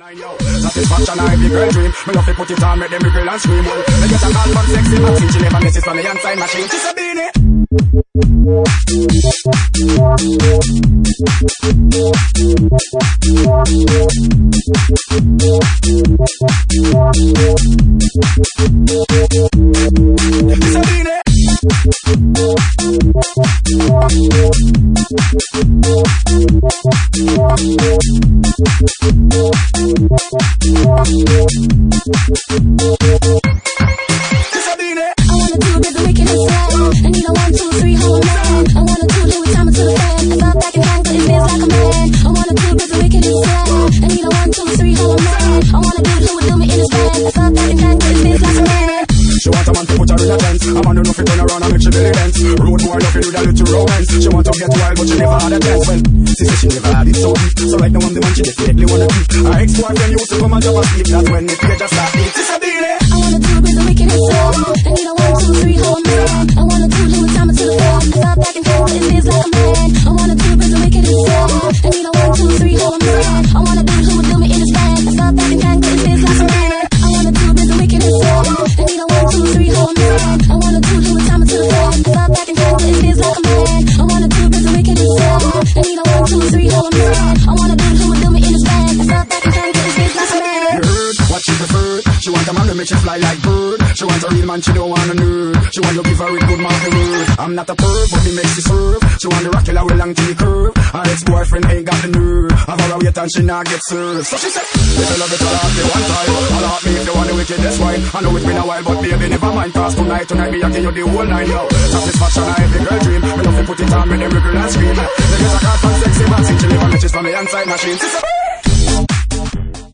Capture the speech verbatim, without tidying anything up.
Yo, satisfaction I every girl dream. Me love to put it on, make them wiggle and scream. Well, me get a call from sexy Maxine. She never misses from the inside machine. She's a beanie. She's a beanie. I wanna do a bit of wicked and sad. And you know one, two, three, hold on. I wanna do it with time to the fan. I felt back and back, but it feels like a man. I wanna do a bit of wicked and sad. And you know one, two, three, hold on. I wanna do it, who would do me in his band. I felt back and back, but it feels like a man. She want a man to put her in a tent. A man who know fi turn around and make she belly dance. Road boy love with a little romance. She want to get wild but she never had a chance. Well, she say she never had it so deep. So right now I'm the man she definitely wanna keep. Her ex-boyfriend used to come and drop asleep. That's when the page just start beat. She's a beanie. I wanna do it with the wicked and sad. And you know one, two, three, hold on. I wanna do it with time to the fan. I felt back and back, but it feels like a man. I wanna do it with the wicked and sad. And you know one, two, three, hold on. I wanna do it, who would do me in his band. I felt back and back, but it feels like a man. I wanna do it with the wicked and sad. And you know one, two, three, hold on. I wanna do it with time to the fan. I felt back and back, but it feels like a man. I wanna do it with the wicked and sad. And you know one, two, three, hold on. I wanna do it, who would do me in his band. I felt back and back, but it feels like a man. You heard what she preferred. She want a man to make she fly like bird. She want a real man, she don't want a nerd. She want to give her a good mouth the word. I'm not a perv, but he makes she serve. She want the rock killer with long to the curve. Her ex-boyfriend ain't got the nerve. Have her a wait and she not get served. So she said, better love it, I'll have me one time. I'll have me if you want the wickedest wine. I know it's been a while, but baby, never mind. Cause tonight, tonight, me I give you the whole nine, yo. Satisfaction, I every girl dream. Me love to put it on, make them wiggle and scream. They get a call from sexy Maxine. She never matches from the inside machine.